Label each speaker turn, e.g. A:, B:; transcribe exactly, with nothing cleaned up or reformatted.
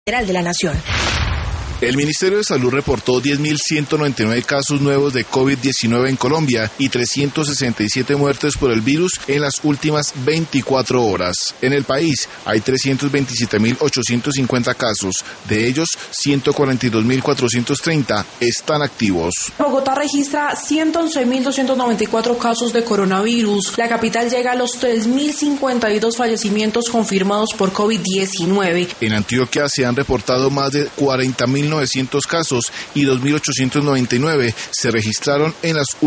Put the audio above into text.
A: Federal de la Nación.
B: El Ministerio de Salud reportó diez mil ciento noventa y nueve casos nuevos de COVID diecinueve en Colombia y trescientas sesenta y siete muertes por el virus en las últimas veinticuatro horas. En el país hay trescientos veintisiete mil ochocientos cincuenta casos, de ellos ciento cuarenta y dos mil cuatrocientos treinta están activos.
C: Bogotá registra ciento once mil doscientos noventa y cuatro casos de coronavirus. La capital llega a los tres mil cincuenta y dos fallecimientos confirmados por COVID diecinueve.
B: En Antioquia se han reportado más de cuarenta mil novecientos casos y dos mil ochocientos noventa y nueve se registraron en las